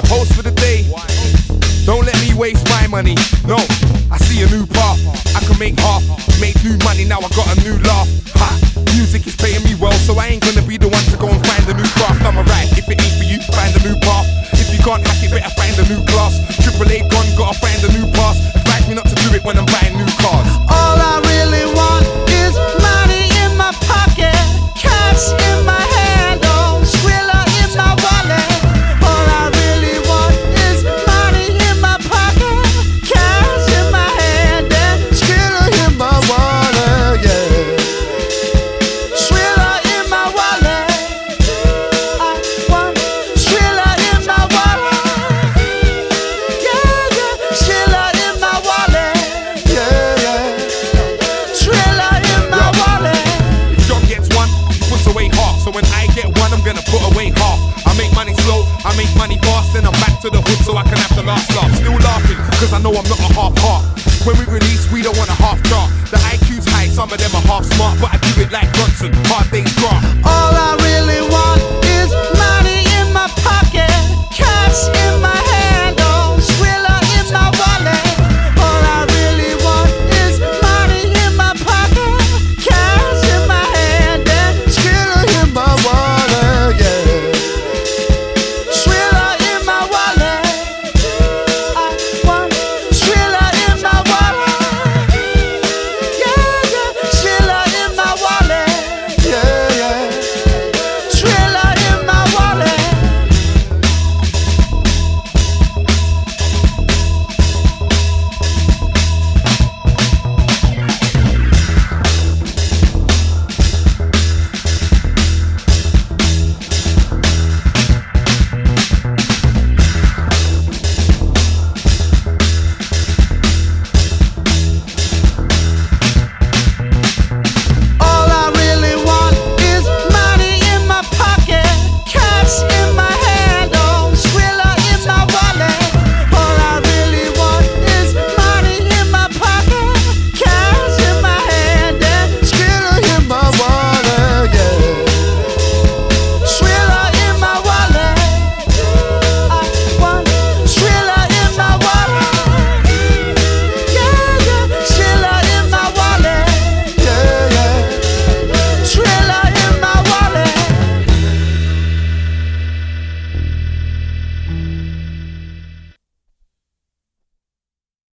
your host for the day. Don't let me waste my money. No, I see a new path. I can make half, made new money, now I got a new laugh. Ha, music is paying me well, so I ain't gonna be the one to go and find a new craft. I'm alright, if it ain't for you, find a new path. If you can't hack it, better find a new class. Triple A gone, gotta find a new pass. Advise me not to do it when I'm buying new cars. All I really want is money in my pocket, cash in my hand, oh, Skrilla in my wallet. All I really want is money in my pocket, cash in my hand, and Skrilla in my wallet, yeah. Skrilla in my wallet. I want Skrilla in my wallet. Yeah, yeah. Skrilla in my wallet. Yeah, yeah. Skrilla in my wallet. If John gets one, he puts away half. So when I get one, I'm gonna put away half. I make money slow, I make money fast, then I'm back to the hood so I can have the last laugh. Still laughing, cause I know I'm not a half heart. When we release, we don't want a half chart. The IQ's high, some of them are half smart, but I do it like Johnson, hard day's graft.